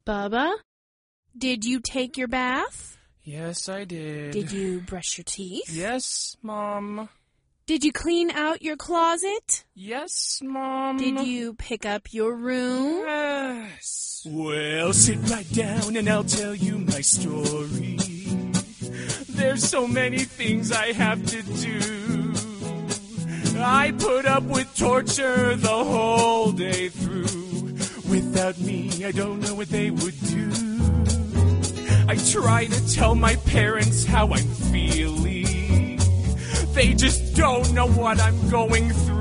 Bubba, did you take your bath? Yes, I did. Did you brush your teeth? Yes, Mom. Did you clean out your closet? Yes, Mom. Did you pick up your room? Yes. Well, sit right down and I'll tell you my story. There's so many things I have to do. I put up with torture the whole day through. Without me, I don't know what they would do. I try to tell my parents how I'm feeling. They just don't know what I'm going through.